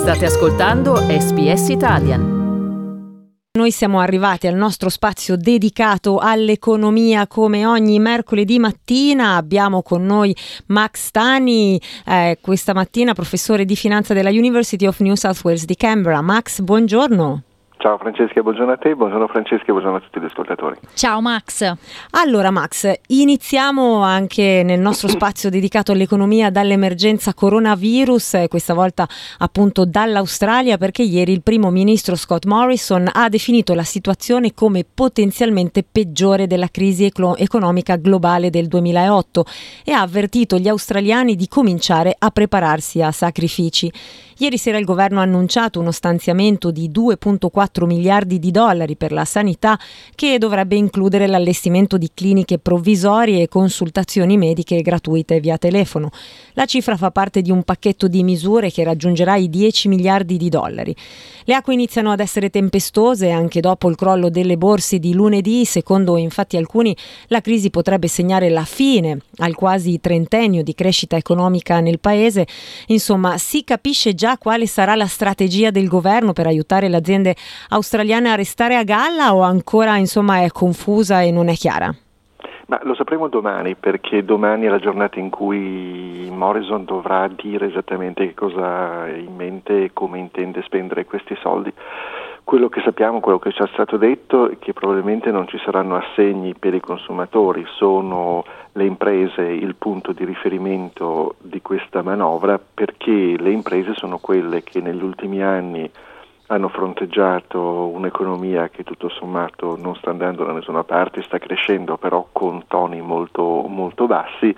State ascoltando SBS Italian. Noi siamo arrivati al nostro spazio dedicato all'economia come ogni mercoledì mattina. Abbiamo con noi Max Tani, questa mattina professore di finanza della University of New South Wales di Canberra. Max, buongiorno. Ciao Francesca, buongiorno a te, buongiorno Francesca e buongiorno a tutti gli ascoltatori. Ciao Max. Allora Max, iniziamo anche nel nostro spazio dedicato all'economia dall'emergenza coronavirus, questa volta appunto dall'Australia, perché ieri il primo ministro Scott Morrison ha definito la situazione come potenzialmente peggiore della crisi economica globale del 2008 e ha avvertito gli australiani di cominciare a prepararsi a sacrifici. Ieri sera il governo ha annunciato uno stanziamento di 2,4 miliardi di dollari per la sanità, che dovrebbe includere l'allestimento di cliniche provvisorie e consultazioni mediche gratuite via telefono. La cifra fa parte di un pacchetto di misure che raggiungerà i 10 miliardi di dollari. Le acque iniziano ad essere tempestose anche dopo il crollo delle borse di lunedì. Secondo infatti alcuni, la crisi potrebbe segnare la fine al quasi trentennio di crescita economica nel paese. Insomma, si capisce già quale sarà la strategia del governo per aiutare le aziende australiane a restare a galla, o ancora è confusa e non è chiara? Ma lo sapremo domani, perché domani è la giornata in cui Morrison dovrà dire esattamente che cosa ha in mente e come intende spendere questi soldi. Quello che sappiamo, quello che ci è stato detto, è che probabilmente non ci saranno assegni per i consumatori. Sono le imprese il punto di riferimento di questa manovra, perché le imprese sono quelle che negli ultimi anni hanno fronteggiato un'economia che tutto sommato non sta andando da nessuna parte, sta crescendo però con toni molto, molto bassi,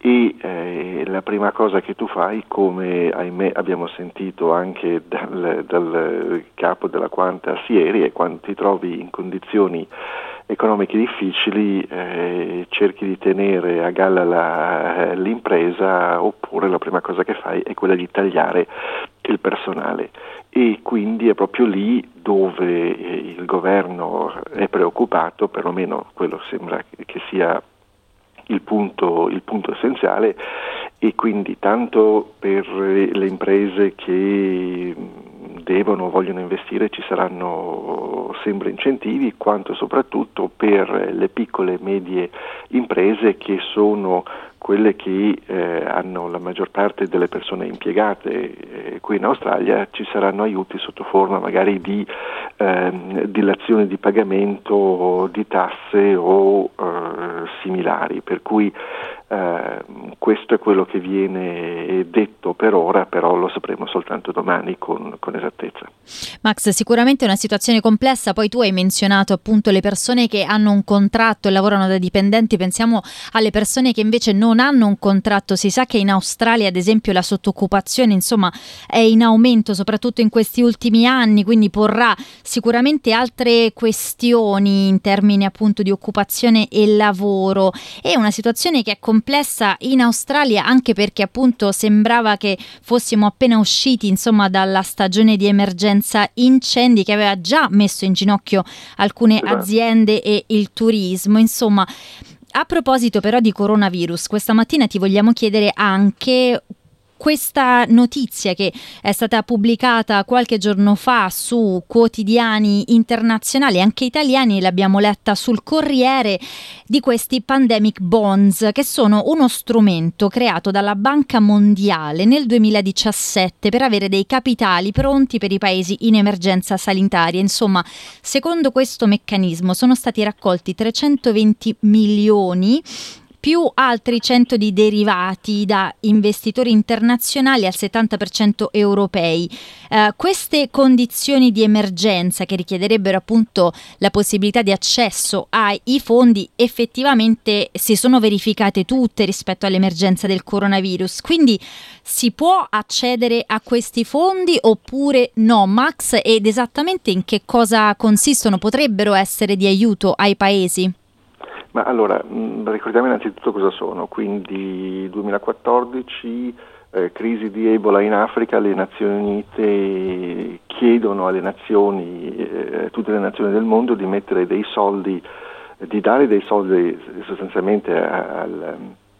e la prima cosa che tu fai, come ahimè abbiamo sentito anche dal capo della Qantas ieri, è quando ti trovi in condizioni economiche difficili, cerchi di tenere a galla l'impresa, oppure la prima cosa che fai è quella di tagliare il personale, e quindi è proprio lì dove il governo è preoccupato, perlomeno quello sembra che sia il punto essenziale, e quindi tanto per le imprese che devono o vogliono investire ci saranno sempre incentivi, quanto soprattutto per le piccole e medie imprese, che sono quelle che hanno la maggior parte delle persone impiegate qui in Australia. Ci saranno aiuti sotto forma magari di dilazione di pagamento di tasse o similari, per cui questo è quello che viene detto per ora, però lo sapremo soltanto domani con esattezza. Max, sicuramente è una situazione complessa. Poi tu hai menzionato appunto le persone che hanno un contratto e lavorano da dipendenti. Pensiamo alle persone che invece non hanno un contratto. Si sa che in Australia, ad esempio, la sottoccupazione è in aumento, soprattutto in questi ultimi anni, quindi porrà sicuramente altre questioni in termini appunto di occupazione e lavoro. È una situazione che è complessa in Australia, anche perché appunto sembrava che fossimo appena usciti dalla stagione di emergenza incendi, che aveva già messo in ginocchio alcune aziende e il turismo. A proposito però di coronavirus, questa mattina ti vogliamo chiedere anche questa notizia che è stata pubblicata qualche giorno fa su quotidiani internazionali, anche italiani, l'abbiamo letta sul Corriere, di questi pandemic bonds, che sono uno strumento creato dalla Banca Mondiale nel 2017 per avere dei capitali pronti per i paesi in emergenza sanitaria. Secondo questo meccanismo sono stati raccolti 320 milioni più altri 100 di derivati da investitori internazionali al 70% europei. Queste condizioni di emergenza, che richiederebbero appunto la possibilità di accesso ai fondi, effettivamente si sono verificate tutte rispetto all'emergenza del coronavirus. Quindi si può accedere a questi fondi oppure no, Max? Ed esattamente in che cosa consistono? Potrebbero essere di aiuto ai paesi? Ma allora, ricordiamo innanzitutto cosa sono. Quindi 2014, crisi di Ebola in Africa, le Nazioni Unite chiedono alle nazioni, tutte le nazioni del mondo, di mettere dei soldi, di dare dei soldi sostanzialmente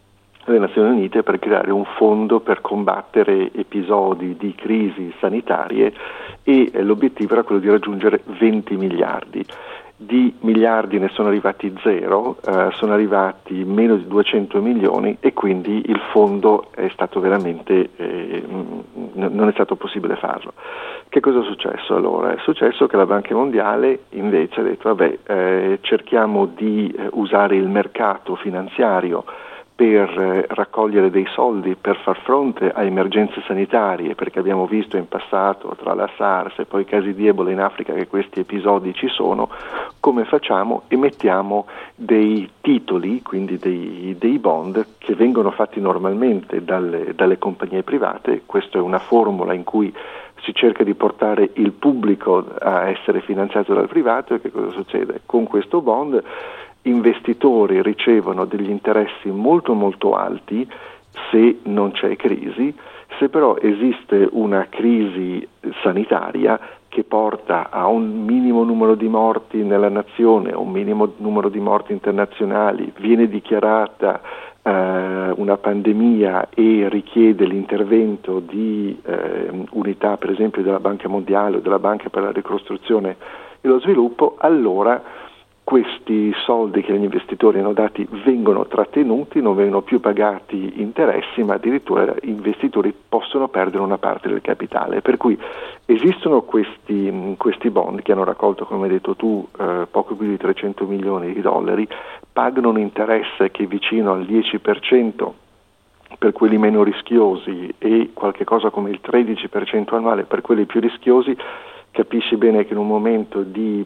le Nazioni Unite per creare un fondo per combattere episodi di crisi sanitarie e l'obiettivo era quello di raggiungere 20 miliardi. Di miliardi ne sono arrivati zero, sono arrivati meno di 200 milioni e quindi il fondo è stato veramente, non è stato possibile farlo. Che cosa è successo allora? È successo che la Banca Mondiale invece ha detto cerchiamo di usare il mercato finanziario per raccogliere dei soldi per far fronte a emergenze sanitarie, perché abbiamo visto in passato tra la SARS e poi i casi di Ebola in Africa che questi episodi ci sono. Come facciamo? Emettiamo dei titoli, quindi dei bond che vengono fatti normalmente dalle compagnie private. Questa è una formula in cui si cerca di portare il pubblico a essere finanziato dal privato. E che cosa succede? Con questo bond investitori ricevono degli interessi molto molto alti se non c'è crisi. Se però esiste una crisi sanitaria che porta a un minimo numero di morti nella nazione, un minimo numero di morti internazionali, viene dichiarata una pandemia e richiede l'intervento di unità, per esempio della Banca Mondiale o della Banca per la Ricostruzione e lo Sviluppo, allora questi soldi che gli investitori hanno dati vengono trattenuti, non vengono più pagati interessi, ma addirittura gli investitori possono perdere una parte del capitale. Per cui esistono questi bond che hanno raccolto, come hai detto tu, poco più di 300 milioni di dollari, pagano un interesse che è vicino al 10% per quelli meno rischiosi e qualche cosa come il 13% annuale per quelli più rischiosi. Capisci bene che in un momento di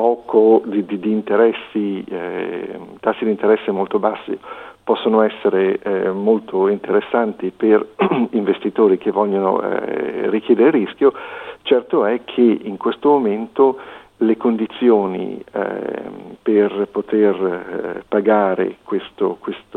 interessi, tassi di interesse molto bassi possono essere molto interessanti per investitori che vogliono richiedere rischio. Certo è che in questo momento le condizioni per poter pagare questo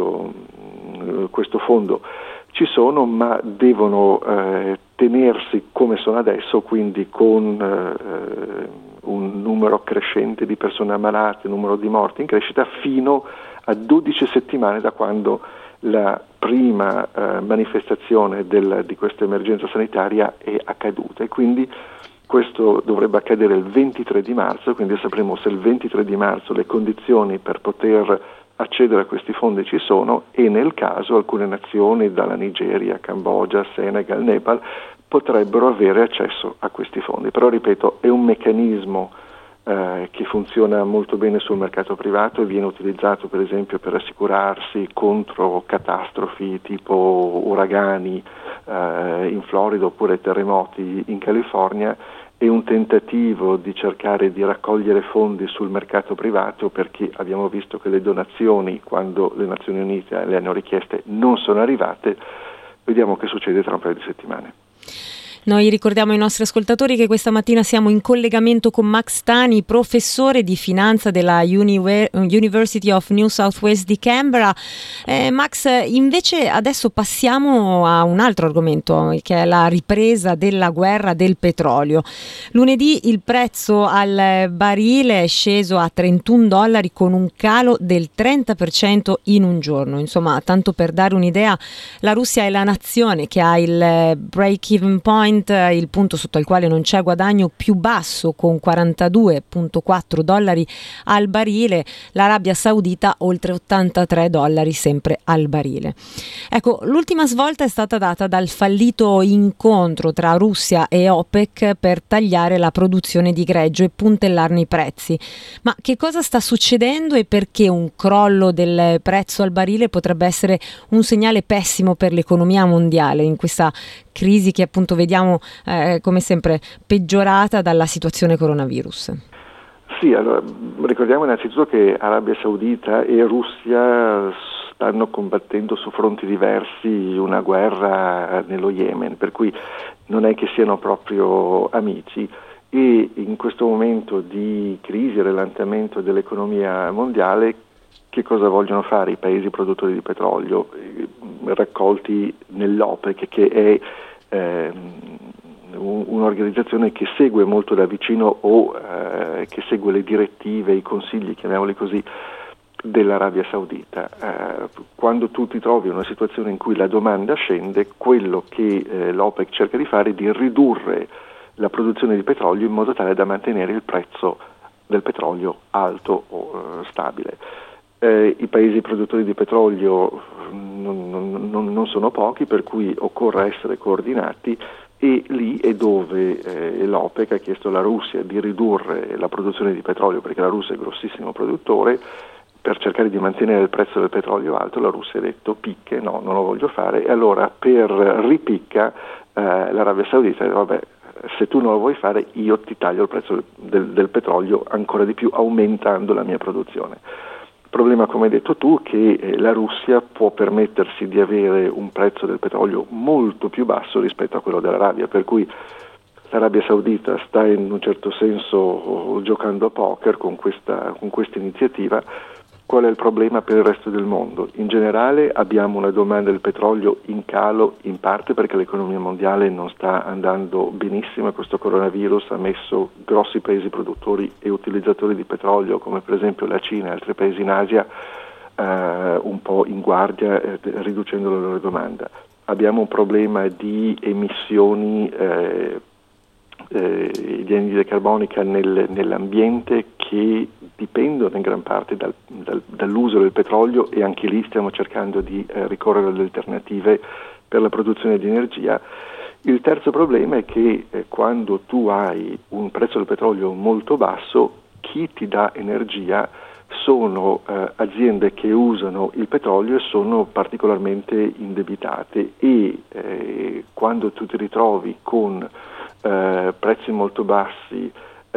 fondo ci sono, ma devono tenersi come sono adesso, quindi con un numero crescente di persone ammalate, un numero di morti in crescita, fino a 12 settimane da quando la prima manifestazione di questa emergenza sanitaria è accaduta. E quindi questo dovrebbe accadere il 23 di marzo, quindi sapremo se il 23 di marzo le condizioni per poter accedere a questi fondi ci sono, e nel caso alcune nazioni, dalla Nigeria, Cambogia, Senegal, Nepal, potrebbero avere accesso a questi fondi. Però ripeto, è un meccanismo che funziona molto bene sul mercato privato e viene utilizzato per esempio per assicurarsi contro catastrofi tipo uragani in Florida oppure terremoti in California. È un tentativo di cercare di raccogliere fondi sul mercato privato, perché abbiamo visto che le donazioni, quando le Nazioni Unite le hanno richieste, non sono arrivate. Vediamo che succede tra un paio di settimane. Noi ricordiamo ai nostri ascoltatori che questa mattina siamo in collegamento con Max Tani, professore di finanza della University of New South Wales di Canberra. Max, invece adesso passiamo a un altro argomento, che è la ripresa della guerra del petrolio. Lunedì il prezzo al barile è sceso a $31 con un calo del 30% in un giorno. Insomma, tanto per dare un'idea, la Russia è la nazione che ha il break-even point, il punto sotto il quale non c'è guadagno, più basso, con $42.4 al barile. L'Arabia Saudita oltre $83 sempre al barile. Ecco, l'ultima svolta è stata data dal fallito incontro tra Russia e OPEC per tagliare la produzione di greggio e puntellarne i prezzi. Ma che cosa sta succedendo e perché un crollo del prezzo al barile potrebbe essere un segnale pessimo per l'economia mondiale in questa crisi che appunto vediamo come sempre peggiorata dalla situazione coronavirus? Sì, allora ricordiamo innanzitutto che Arabia Saudita e Russia stanno combattendo su fronti diversi una guerra nello Yemen, per cui non è che siano proprio amici, e in questo momento di crisi e rallentamento dell'economia mondiale che cosa vogliono fare i paesi produttori di petrolio raccolti nell'OPEC, che è un'organizzazione che segue molto da vicino o che segue le direttive, i consigli, chiamiamoli così, dell'Arabia Saudita. Quando tu ti trovi in una situazione in cui la domanda scende, quello che l'OPEC cerca di fare è di ridurre la produzione di petrolio in modo tale da mantenere il prezzo del petrolio alto o stabile. I paesi produttori di petrolio non sono pochi, per cui occorre essere coordinati, e lì è dove l'OPEC ha chiesto alla Russia di ridurre la produzione di petrolio, perché la Russia è grossissimo produttore. Per cercare di mantenere il prezzo del petrolio alto, la Russia ha detto picche, no, non lo voglio fare, e allora per ripicca l'Arabia Saudita ha detto vabbè, se tu non lo vuoi fare io ti taglio il prezzo del petrolio ancora di più, aumentando la mia produzione. Il problema, come hai detto tu, è che la Russia può permettersi di avere un prezzo del petrolio molto più basso rispetto a quello dell'Arabia, per cui l'Arabia Saudita sta in un certo senso giocando a poker con questa iniziativa. Qual è il problema per il resto del mondo? In generale abbiamo una domanda del petrolio in calo, in parte perché l'economia mondiale non sta andando benissimo e questo coronavirus ha messo grossi paesi produttori e utilizzatori di petrolio, come per esempio la Cina e altri paesi in Asia, un po' in guardia, riducendo la loro domanda. Abbiamo un problema di emissioni di anidride carbonica nell'ambiente che dipendono in gran parte dall'uso del petrolio, e anche lì stiamo cercando di ricorrere ad alternative per la produzione di energia. Il terzo problema è che quando tu hai un prezzo del petrolio molto basso, chi ti dà energia sono aziende che usano il petrolio e sono particolarmente indebitate, e quando tu ti ritrovi con prezzi molto bassi,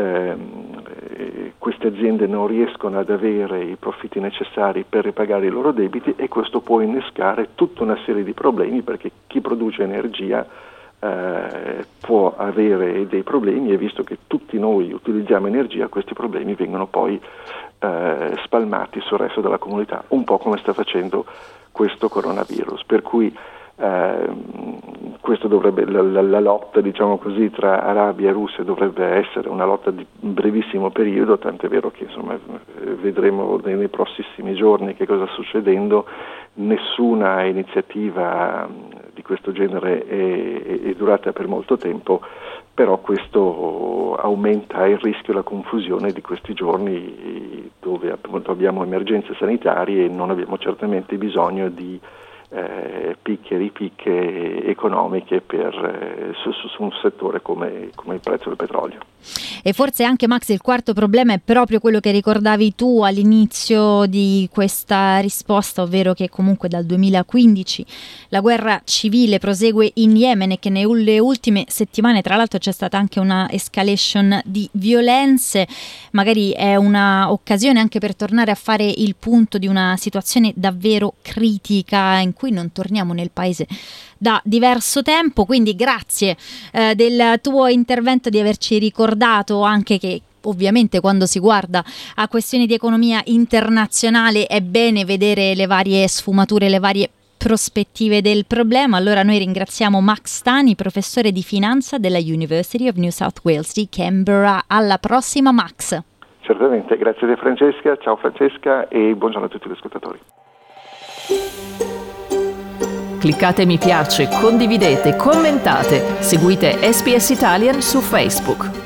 queste aziende non riescono ad avere i profitti necessari per ripagare i loro debiti, e questo può innescare tutta una serie di problemi, perché chi produce energia può avere dei problemi, e visto che tutti noi utilizziamo energia, questi problemi vengono poi spalmati sul resto della comunità, un po' come sta facendo questo coronavirus. Per cui questo dovrebbe, la lotta, diciamo così, tra Arabia e Russia dovrebbe essere una lotta di brevissimo periodo, tant'è vero che insomma vedremo nei prossimi giorni che cosa sta succedendo. Nessuna iniziativa di questo genere è durata per molto tempo, però questo aumenta il rischio e la confusione di questi giorni, dove appunto abbiamo emergenze sanitarie e non abbiamo certamente bisogno di picche e ripicche economiche su un settore come il prezzo del petrolio. E forse anche, Max, il quarto problema è proprio quello che ricordavi tu all'inizio di questa risposta, ovvero che comunque dal 2015 la guerra civile prosegue in Yemen e che nelle ultime settimane tra l'altro c'è stata anche una escalation di violenze. Magari è una occasione anche per tornare a fare il punto di una situazione davvero critica in cui non torniamo nel paese da diverso tempo, quindi grazie del tuo intervento, di averci ricordato anche che ovviamente quando si guarda a questioni di economia internazionale è bene vedere le varie sfumature, le varie prospettive del problema. Allora noi ringraziamo Max Stani, professore di finanza della University of New South Wales di Canberra. Alla prossima, Max. Certamente, grazie a Francesca, ciao Francesca e buongiorno a tutti gli ascoltatori. Cliccate mi piace, condividete, commentate, seguite SPS Italian su Facebook.